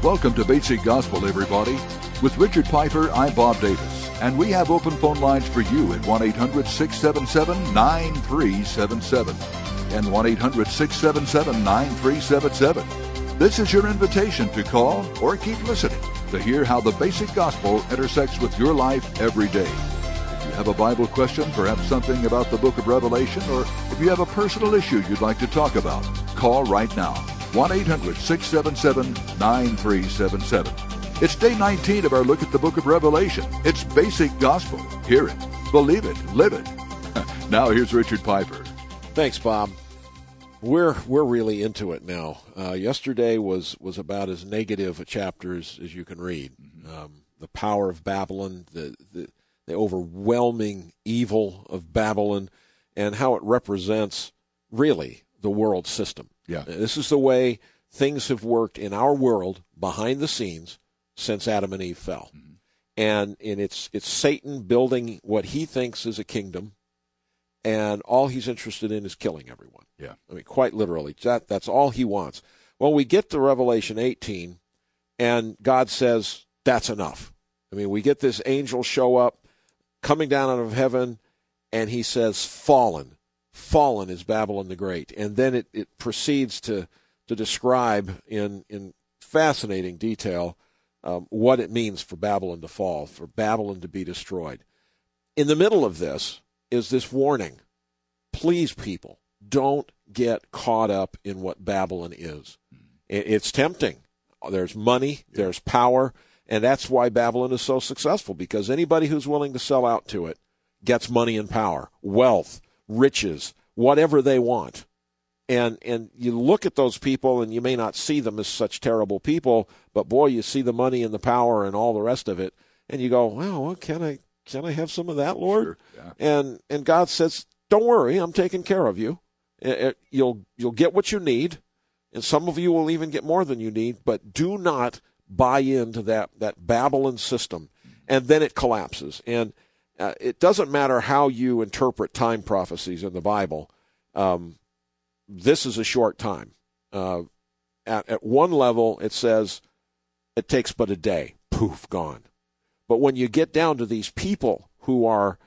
Welcome to Basic Gospel, everybody. With Richard Piper, I'm Bob Davis, and we have open phone lines for you at 1-800-677-9377 and 1-800-677-9377. This is your invitation to call or keep listening to hear how the basic gospel intersects with your life every day. If you have a Bible question, perhaps something about the book of Revelation, or if you have a personal issue you'd like to talk about, call right now. 1-800-677-9377. It's day 19 of our look at the book of Revelation. It's basic gospel. Hear it, believe it, live it. Now here's Richard Piper. Thanks, Bob. We're really into it now. Yesterday was about as negative a chapter as you can read. The power of Babylon, the overwhelming evil of Babylon, and how it represents really the world system. Yeah. This is the way things have worked in our world behind the scenes since Adam and Eve fell. Mm-hmm. And it's Satan building what he thinks is a kingdom, and all he's interested in is killing everyone. Yeah. I mean, quite literally. That's all he wants. Well, we get to Revelation 18, and God says, that's enough. I mean, we get this angel show up, coming down out of heaven, and he says, fallen is Babylon the Great. And then it proceeds to describe in fascinating detail what it means for Babylon to fall, for Babylon to be destroyed. In the middle of this is this warning. Please, people, don't get caught up in what Babylon is. It's tempting. There's money, there's power, and that's why Babylon is so successful, because anybody who's willing to sell out to it gets money and power, wealth, riches, whatever they want. And you look at those people, and you may not see them as such terrible people, but boy, you see the money and the power and all the rest of it, and you go, well, can I have some of that, Lord? Sure, yeah. And God says, don't worry, I'm taking care of you. You'll get what you need, and some of you will even get more than you need, but do not buy into that Babylon system. And then it collapses. And it doesn't matter how you interpret time prophecies in the Bible. This is a short time. At one level, it says it takes but a day. Poof, gone. But when you get down to these people who are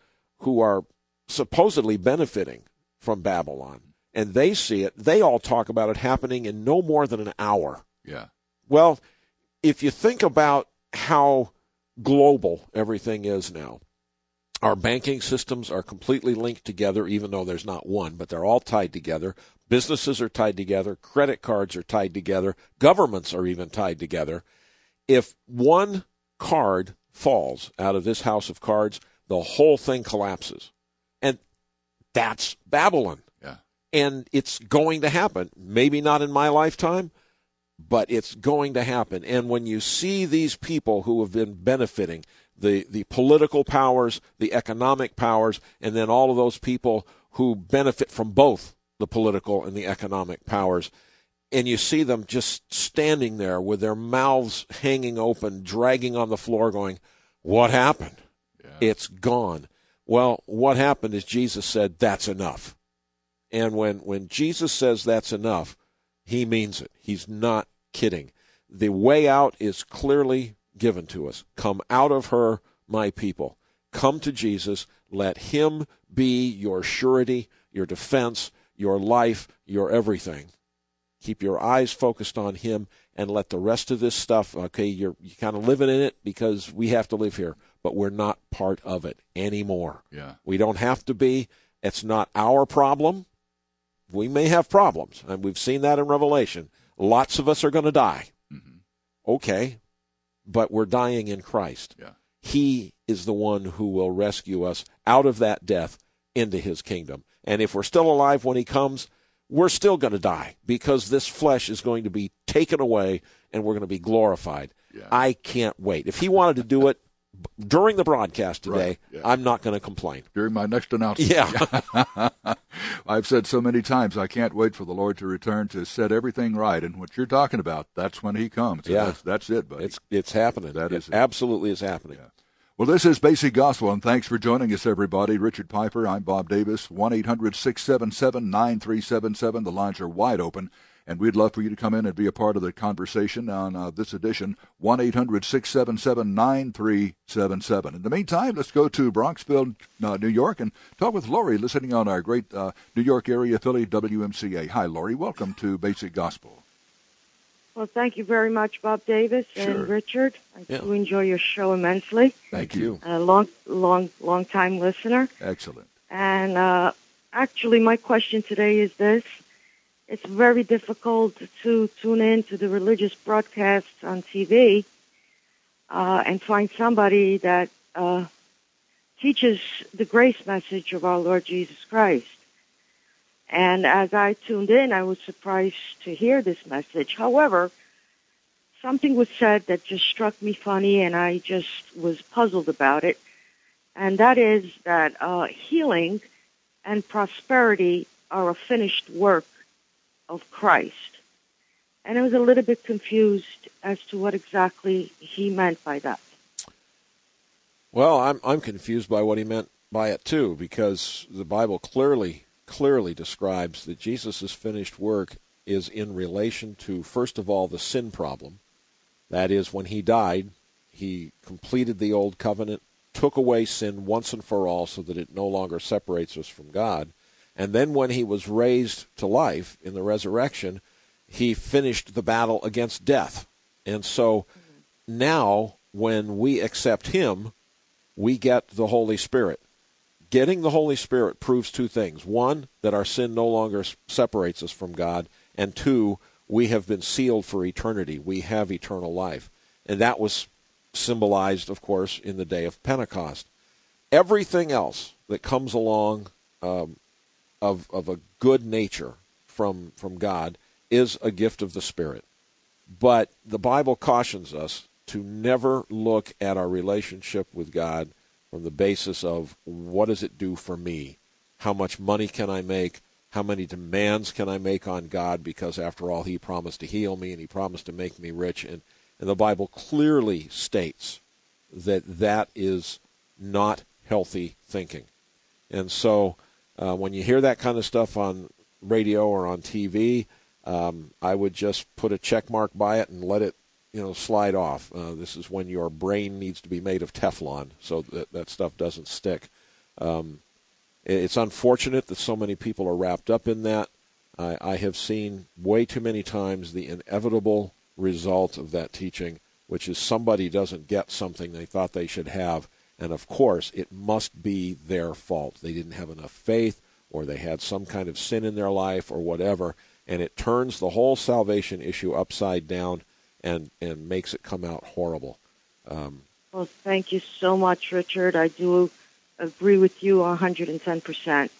supposedly benefiting from Babylon, and they see it, they all talk about it happening in no more than an hour. Yeah. Well, if you think about how global everything is now, our banking systems are completely linked together, even though there's not one, but they're all tied together. Businesses are tied together. Credit cards are tied together. Governments are even tied together. If one card falls out of this house of cards, the whole thing collapses. And that's Babylon. Yeah. And it's going to happen. Maybe not in my lifetime, but it's going to happen. And when you see these people who have been benefiting, the political powers, the economic powers, and then all of those people who benefit from both the political and the economic powers, and you see them just standing there with their mouths hanging open, dragging on the floor, going, what happened? Yeah. It's gone. Well, what happened is Jesus said, that's enough. And when Jesus says that's enough, he means it. He's not kidding. The way out is clearly given to us. Come out of her, my people. Come to Jesus. Let him be your surety, your defense, your life, your everything. Keep your eyes focused on him, and let the rest of this stuff, okay, you're kind of living in it because we have to live here, but we're not part of it anymore. Yeah. We don't have to be. It's not our problem. We may have problems, and we've seen that in Revelation. Lots of us are going to die. Mm-hmm. Okay, but we're dying in Christ. Yeah. He is the one who will rescue us out of that death into his kingdom. And if we're still alive when he comes, we're still going to die, because this flesh is going to be taken away and we're going to be glorified. Yeah. I can't wait. If he wanted to do it during the broadcast today, right. Yeah. I'm not going to complain. During my next announcement. Yeah. I've said so many times, I can't wait for the Lord to return to set everything right. And what you're talking about, that's when he comes. So yeah. That's it, buddy. It's happening. It absolutely is happening. Yeah. Well, this is Basic Gospel, and thanks for joining us, everybody. Richard Piper, I'm Bob Davis, 1-800-677-9377. The lines are wide open. And we'd love for you to come in and be a part of the conversation on this edition, 1-800-677-9377. In the meantime, let's go to Bronxville, New York, and talk with Lori, listening on our great New York area affiliate, WMCA. Hi, Lori. Welcome to Basic Gospel. Well, thank you very much, Bob Davis and Richard. I do enjoy your show immensely. Thank you. A long time listener. Excellent. And actually, my question today is this. It's very difficult to tune in to the religious broadcasts on TV and find somebody that teaches the grace message of our Lord Jesus Christ. And as I tuned in, I was surprised to hear this message. However, something was said that just struck me funny, and I just was puzzled about it. And that is that healing and prosperity are a finished work of Christ. And I was a little bit confused as to what exactly he meant by that. Well, I'm confused by what he meant by it, too, because the Bible clearly describes that Jesus' finished work is in relation to, first of all, the sin problem. That is, when he died, he completed the old covenant, took away sin once and for all so that it no longer separates us from God. And then when he was raised to life in the resurrection, he finished the battle against death. And so now, when we accept him, we get the Holy Spirit. Getting the Holy Spirit proves two things. One, that our sin no longer separates us from God. And two, we have been sealed for eternity. We have eternal life. And that was symbolized, of course, in the day of Pentecost. Everything else that comes along of a good nature from God is a gift of the Spirit. But the Bible cautions us to never look at our relationship with God from the basis of what does it do for me? How much money can I make? How many demands can I make on God? Because after all, he promised to heal me and he promised to make me rich. And the Bible clearly states that that is not healthy thinking. And so when you hear that kind of stuff on radio or on TV, I would just put a check mark by it and let it slide off. This is when your brain needs to be made of Teflon so that stuff doesn't stick. It's unfortunate that so many people are wrapped up in that. I have seen way too many times the inevitable result of that teaching, which is somebody doesn't get something they thought they should have, and of course it must be their fault. They didn't have enough faith, or they had some kind of sin in their life, or whatever, and it turns the whole salvation issue upside down and makes it come out horrible. Well, thank you so much, Richard. I do agree with you 110%.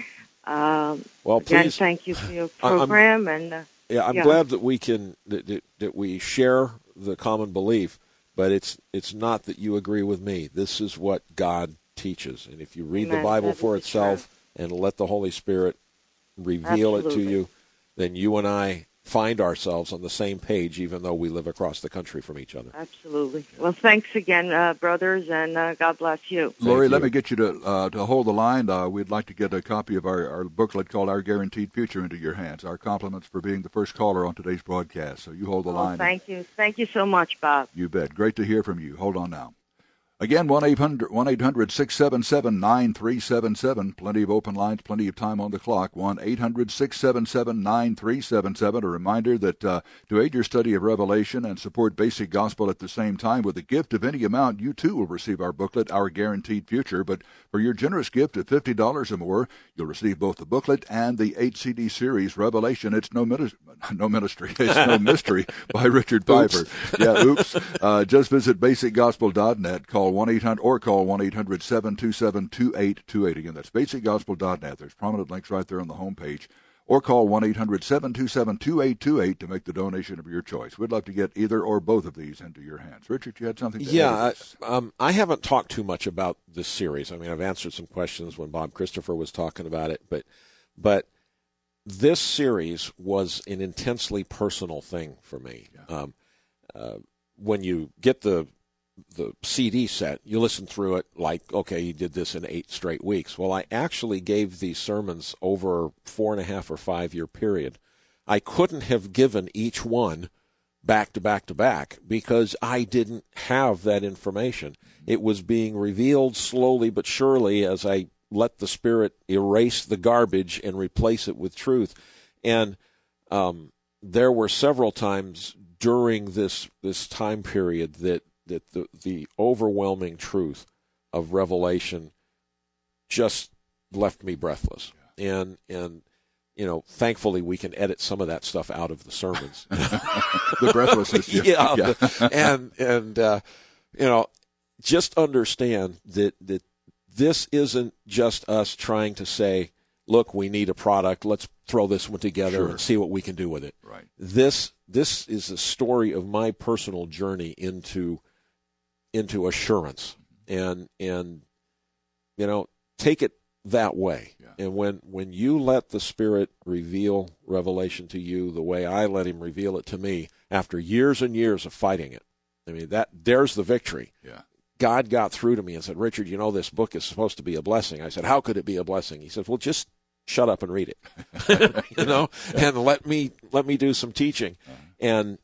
Well, again, please, thank you for your program. I'm glad that we can that we share the common belief, but it's not that you agree with me. This is what God teaches, and if you read the Bible for itself and let the Holy Spirit reveal it to you, then you and I find ourselves on the same page, even though we live across the country from each other. Absolutely. Well, thanks again, brothers, and God bless you. Lori, let me get you to hold the line. We'd like to get a copy of our booklet called Our Guaranteed Future into your hands. Our compliments for being the first caller on today's broadcast. So you hold the line. Thank you. Thank you so much, Bob. You bet. Great to hear from you. Hold on now. Again, 1-800-677-9377. Plenty of open lines, plenty of time on the clock. 1-800-677-9377. A reminder that to aid your study of Revelation and support Basic Gospel at the same time with a gift of any amount, you too will receive our booklet, Our Guaranteed Future. But for your generous gift of $50 or more, you'll receive both the booklet and the 8-CD series, Revelation. It's no mystery. It's no mystery by Richard Piper. Yeah, oops. Just visit basicgospel.net. Call 1-800-727-2828. Again, that's basicgospel.net. There's prominent links right there on the homepage. Or call 1-800-727-2828 to make the donation of your choice. We'd love to get either or both of these into your hands. Richard, you had something to add? Yeah, I haven't talked too much about this series. I mean, I've answered some questions when Bob Christopher was talking about it, but this series was an intensely personal thing for me. Yeah. When you get the CD set, you listen through it like, okay, you did this in 8 straight weeks. Well, I actually gave these sermons over 4.5 or 5 year period. I couldn't have given each one back to back to back because I didn't have that information. It was being revealed slowly but surely as I let the Spirit erase the garbage and replace it with truth. And there were several times during this time period that the overwhelming truth of Revelation just left me breathless. And thankfully we can edit some of that stuff out of the sermons. The breathlessness. Just understand that this isn't just us trying to say, look, we need a product, let's throw this one together and see what we can do with it. Right. This is a story of my personal journey into assurance. And take it that way. Yeah. And when you let the Spirit reveal Revelation to you the way I let him reveal it to me after years and years of fighting it, I mean, there's the victory. Yeah. God got through to me and said, Richard, this book is supposed to be a blessing. I said, how could it be a blessing? He said, well, just shut up and read it, and let me do some teaching. And,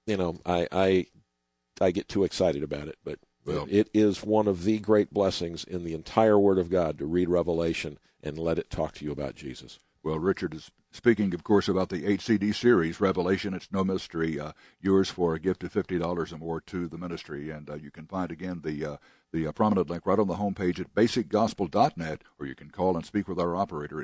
I get too excited about it, but it is one of the great blessings in the entire Word of God to read Revelation and let it talk to you about Jesus. Well, Richard is speaking, of course, about the 8-CD series, Revelation. It's no mystery. Yours for a gift of $50 or more to the ministry. And you can find, again, the prominent link right on the homepage at basicgospel.net, or you can call and speak with our operator at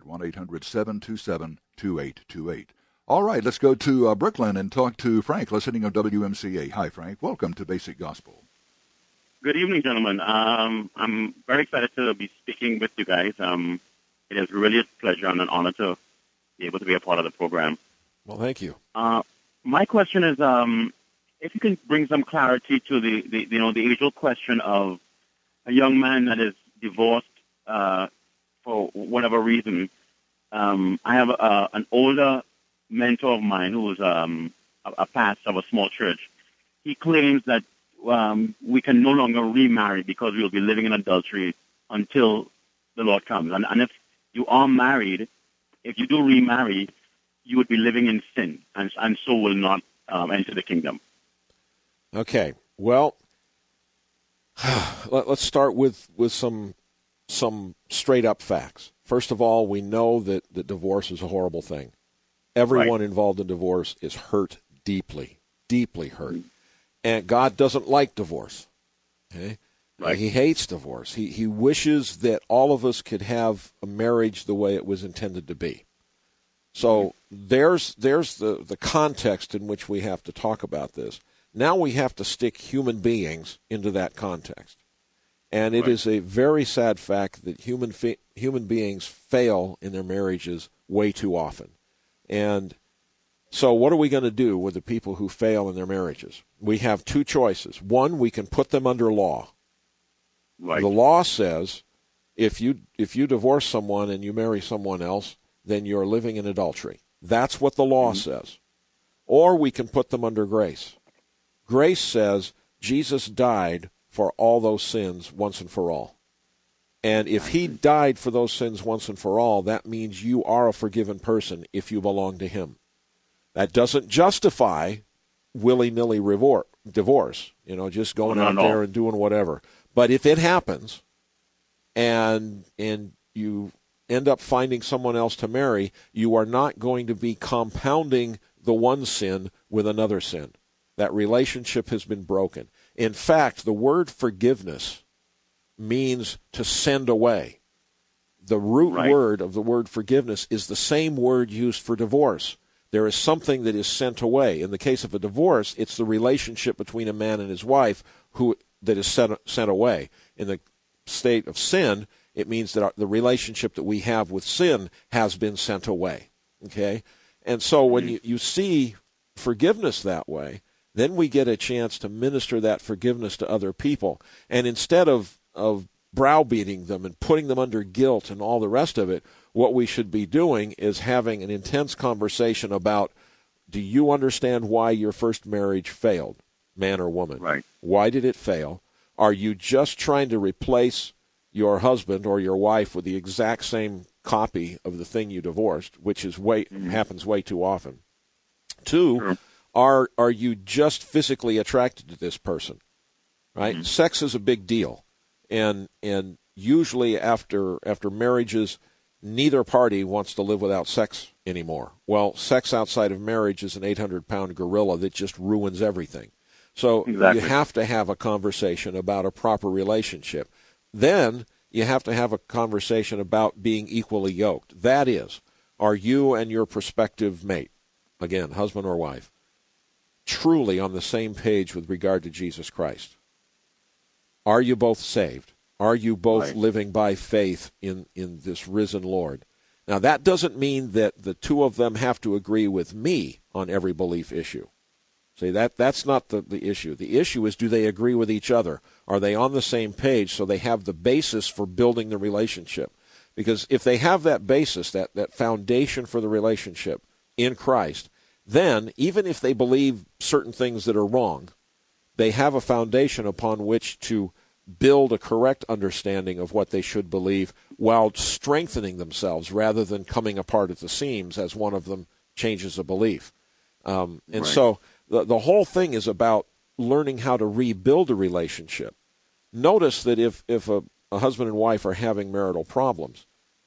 1-800-727-2828. All right, let's go to Brooklyn and talk to Frank, listening on WMCA. Hi, Frank. Welcome to Basic Gospel. Good evening, gentlemen. I'm very excited to be speaking with you guys. It is really a pleasure and an honor to be able to be a part of the program. Well, thank you. My question is, if you can bring some clarity to the age-old question of a young man that is divorced for whatever reason. I have an older mentor of mine who is a pastor of a small church. He claims that we can no longer remarry because we will be living in adultery until the Lord comes. And if you are married, if you do remarry, you would be living in sin, and so will not enter the kingdom. Okay. Well, let's start with some straight-up facts. First of all, we know that divorce is a horrible thing. Everyone involved in divorce is hurt deeply, deeply hurt. Mm-hmm. And God doesn't like divorce. Okay? Right. He hates divorce. He wishes that all of us could have a marriage the way it was intended to be. So there's the context in which we have to talk about this. Now we have to stick human beings into that context. And it is a very sad fact that human beings fail in their marriages way too often. And so what are we going to do with the people who fail in their marriages? We have two choices. One, we can put them under law. Right. The law says if you divorce someone and you marry someone else, then you're living in adultery. That's what the law says. Or we can put them under grace. Grace says Jesus died for all those sins once and for all. And if he died for those sins once and for all, that means you are a forgiven person if you belong to him. That doesn't justify willy-nilly divorce, just going out there and doing whatever. But if it happens and you end up finding someone else to marry, you are not going to be compounding the one sin with another sin. That relationship has been broken. In fact, the word forgiveness means to send away. The root word of the word forgiveness is the same word used for divorce. There is something that is sent away. In the case of a divorce, it's the relationship between a man and his wife that is sent away. In the state of sin, it means that the relationship that we have with sin has been sent away. Okay? And so when you see forgiveness that way, then we get a chance to minister that forgiveness to other people. And instead of browbeating them and putting them under guilt and all the rest of it, what we should be doing is having an intense conversation about, do you understand why your first marriage failed, man or woman? Right. Why did it fail? Are you just trying to replace your husband or your wife with the exact same copy of the thing you divorced, which is happens way too often? Two, are you just physically attracted to this person? Right? Sex is a big deal, and usually after marriages, neither party wants to live without sex anymore. Well, sex outside of marriage is an 800-pound gorilla that just ruins everything. So Exactly. you have to have a conversation about a proper relationship. Then you have to have a conversation about being equally yoked. That is, are you and your prospective mate, again, husband or wife, truly on the same page with regard to Jesus Christ? Are you both saved? Are you both living by faith in this risen Lord? Now, that doesn't mean that the two of them have to agree with me on every belief issue. See, that's not the issue. The issue is, do they agree with each other? Are they on the same page so they have the basis for building the relationship? Because if they have that basis, that foundation for the relationship in Christ, then even if they believe certain things that are wrong, they have a foundation upon which to build a correct understanding of what they should believe while strengthening themselves rather than coming apart at the seams as one of them changes a belief. So the whole thing is about learning how to rebuild a relationship. Notice that if a husband and wife are having marital problems,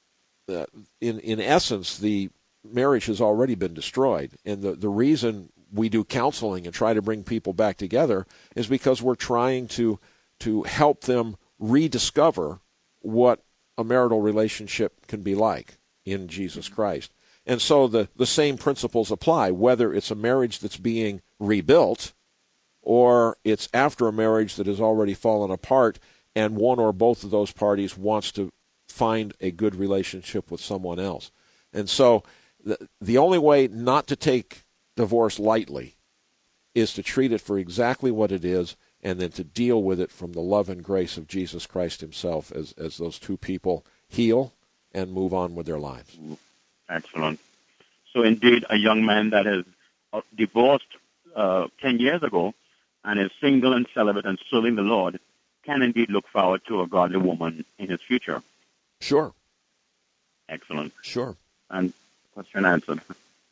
in essence, the marriage has already been destroyed. And the reason we do counseling and try to bring people back together is because we're trying to help them rediscover what a marital relationship can be like in Jesus Christ. And so the same principles apply, whether it's a marriage that's being rebuilt or it's after a marriage that has already fallen apart and one or both of those parties wants to find a good relationship with someone else. And so the only way not to take divorce lightly is to treat it for exactly what it is and then to deal with it from the love and grace of Jesus Christ himself as those two people heal and move on with their lives. Excellent. So indeed, a young man that is divorced 10 years ago and is single and celibate and serving the Lord can indeed look forward to a godly woman in his future. Sure. Excellent. Sure. And question answered.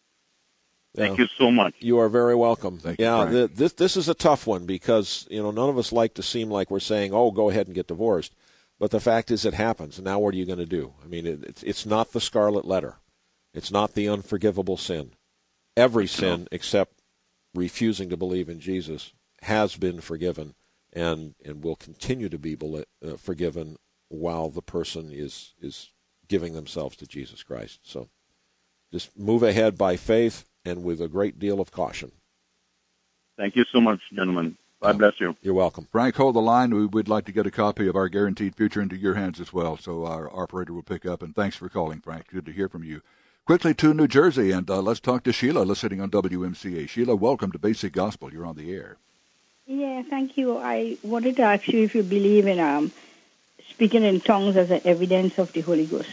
Thank you so much. You are very welcome. Thank you, this is a tough one because none of us like to seem like we're saying, "Oh, go ahead and get divorced," but the fact is, it happens. Now, what are you going to do? I mean, it's not the scarlet letter. It's not the unforgivable sin. Every sin except refusing to believe in Jesus has been forgiven and will continue to be forgiven while the person is giving themselves to Jesus Christ. So just move ahead by faith and with a great deal of caution. Thank you so much, gentlemen. God bless you. You're welcome. Frank, hold the line. We would like to get a copy of our Guaranteed Future into your hands as well, so our operator will pick up. And thanks for calling, Frank. Good to hear from you. Quickly to New Jersey, and let's talk to Sheila, listening on WMCA. Sheila, welcome to Basic Gospel. You're on the air. Yeah, thank you. I wanted to ask you if you believe in speaking in tongues as an evidence of the Holy Ghost.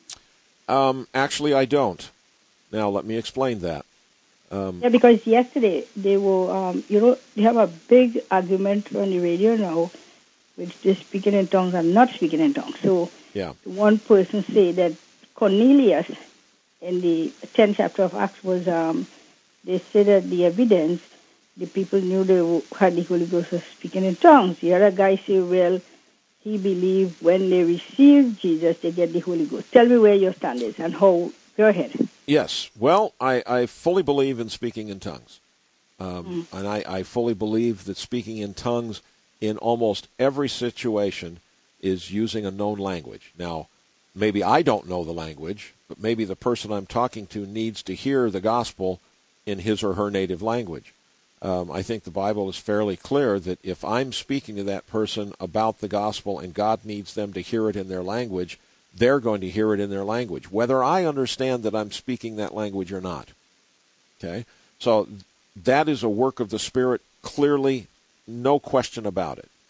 Actually, I don't. Now, let me explain that. Yeah, because yesterday they were, they have a big argument on the radio now, which they're speaking in tongues and not speaking in tongues. So one person said that Cornelius in the 10th chapter of Acts was, they said that the evidence, the people knew they had the Holy Ghost was speaking in tongues. The other guy said, well, he believed when they received Jesus, they get the Holy Ghost. Tell me where your stand is and how. Go ahead. Yes. Well, I fully believe in speaking in tongues. And I fully believe that speaking in tongues in almost every situation is using a known language. Now, maybe I don't know the language, but maybe the person I'm talking to needs to hear the gospel in his or her native language. I think the Bible is fairly clear that if I'm speaking to that person about the gospel and God needs them to hear it in their language, they're going to hear it in their language, whether I understand that I'm speaking that language or not. Okay? So that is a work of the Spirit, clearly, no question about it.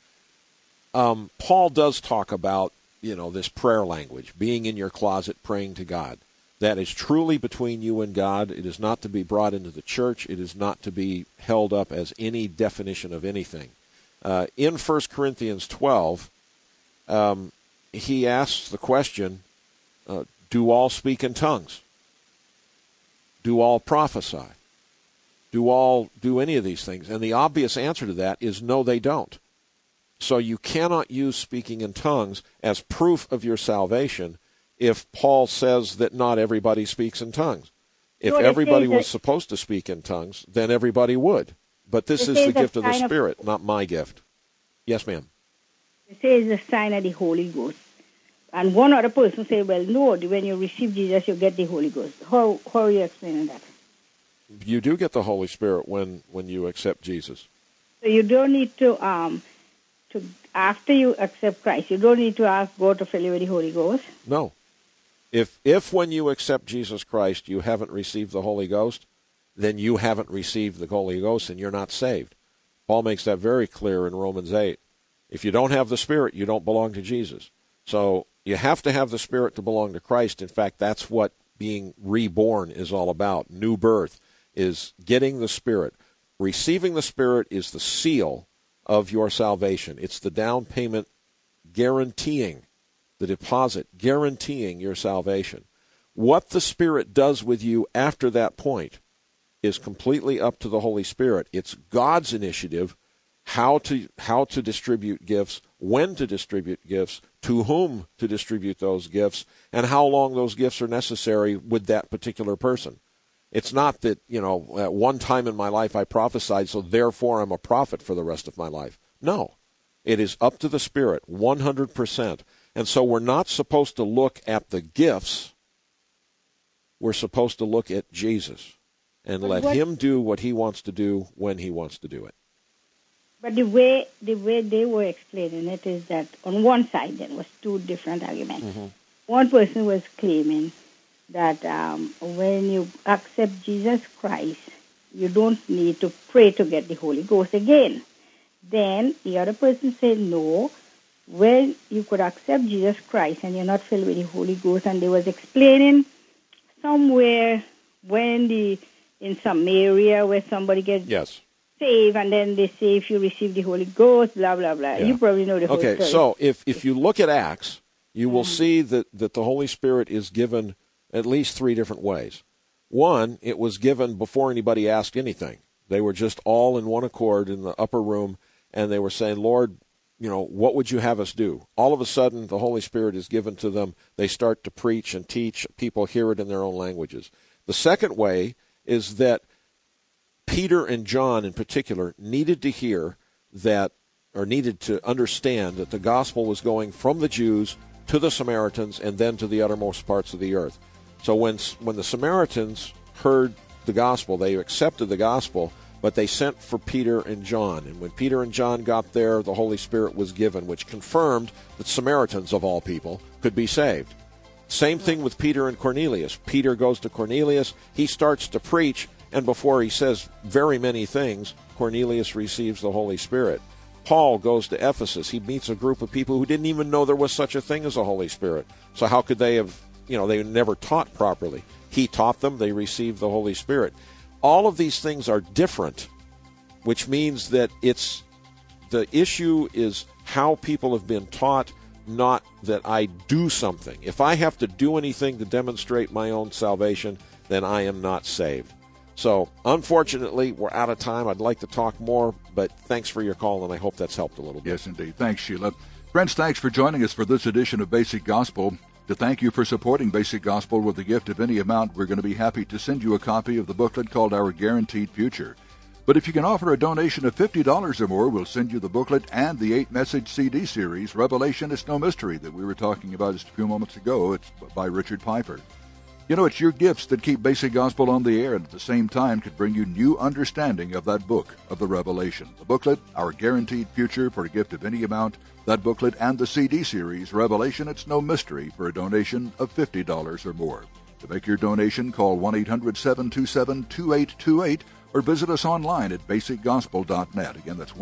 Paul does talk about, this prayer language, being in your closet praying to God. That is truly between you and God. It is not to be brought into the church. It is not to be held up as any definition of anything. In 1 Corinthians 12, he asks the question, do all speak in tongues? Do all prophesy? do any of these things? And the obvious answer to that is no, they don't. So you cannot use speaking in tongues as proof of your salvation if Paul says that not everybody speaks in tongues. If everybody was supposed to speak in tongues, then everybody would. But this is the gift of the Spirit, not my gift. Yes, ma'am. It says the sign of the Holy Ghost. And one other person say, well, no, when you receive Jesus, you get the Holy Ghost. How are you explaining that? You do get the Holy Spirit when you accept Jesus. So you don't need to after you accept Christ, you don't need to ask God to fill you with the Holy Ghost? No. If when you accept Jesus Christ you haven't received the Holy Ghost, then you haven't received the Holy Ghost and you're not saved. Paul makes that very clear in Romans 8. If you don't have the Spirit, you don't belong to Jesus. So you have to have the Spirit to belong to Christ. In fact, that's what being reborn is all about. New birth is getting the Spirit. Receiving the Spirit is the seal of your salvation. It's the down payment guaranteeing, the deposit guaranteeing your salvation. What the Spirit does with you after that point is completely up to the Holy Spirit. It's God's initiative how to distribute gifts, when to distribute gifts, to whom to distribute those gifts, and how long those gifts are necessary with that particular person. It's not that, at one time in my life I prophesied, so therefore I'm a prophet for the rest of my life. No. It is up to the Spirit, 100%. And so we're not supposed to look at the gifts. We're supposed to look at Jesus and let him do what he wants to do when he wants to do it. But the way they were explaining it is that on one side there was two different arguments. Mm-hmm. One person was claiming that when you accept Jesus Christ, you don't need to pray to get the Holy Ghost again. Then the other person said, no, when you could accept Jesus Christ and you're not filled with the Holy Ghost, and they was explaining somewhere in some area where somebody gets saved, and then they say if you receive the Holy Ghost, blah, blah, blah. Yeah. You probably know the whole story. Okay, so if you look at Acts, you will see that the Holy Spirit is given at least three different ways. One, it was given before anybody asked anything. They were just all in one accord in the upper room, and they were saying, Lord, what would you have us do? All of a sudden, the Holy Spirit is given to them. They start to preach and teach. People hear it in their own languages. The second way is that Peter and John in particular needed to hear that, or needed to understand that the gospel was going from the Jews to the Samaritans and then to the uttermost parts of the earth. So when the Samaritans heard the gospel, they accepted the gospel, but they sent for Peter and John. And when Peter and John got there, the Holy Spirit was given, which confirmed that Samaritans, of all people, could be saved. Same thing with Peter and Cornelius. Peter goes to Cornelius. He starts to preach, and before he says very many things, Cornelius receives the Holy Spirit. Paul goes to Ephesus. He meets a group of people who didn't even know there was such a thing as a Holy Spirit. So how could they have, they never taught properly. He taught them. They received the Holy Spirit. All of these things are different, which means that the issue is how people have been taught, not that I do something. If I have to do anything to demonstrate my own salvation, then I am not saved. So, unfortunately, we're out of time. I'd like to talk more, but thanks for your call, and I hope that's helped a little bit. Yes, indeed. Thanks, Sheila. Friends, thanks for joining us for this edition of Basic Gospel. To thank you for supporting Basic Gospel with a gift of any amount, we're going to be happy to send you a copy of the booklet called Our Guaranteed Future. But if you can offer a donation of $50 or more, we'll send you the booklet and the 8-message CD series, Revelation Is No Mystery, that we were talking about just a few moments ago. It's by Richard Piper. It's your gifts that keep Basic Gospel on the air and at the same time could bring you new understanding of that book of the Revelation. The booklet, Our Guaranteed Future, for a gift of any amount, that booklet and the CD series, Revelation It's No Mystery, for a donation of $50 or more. To make your donation, call 1-800-727-2828 or visit us online at basicgospel.net. Again, that's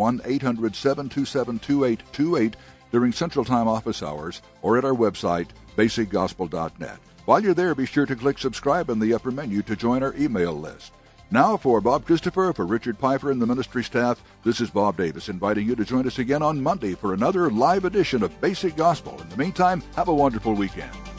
1-800-727-2828 during Central Time office hours or at our website, basicgospel.net. While you're there, be sure to click subscribe in the upper menu to join our email list. Now, for Bob Christopher, for Richard Piper and the ministry staff, this is Bob Davis inviting you to join us again on Monday for another live edition of Basic Gospel. In the meantime, have a wonderful weekend.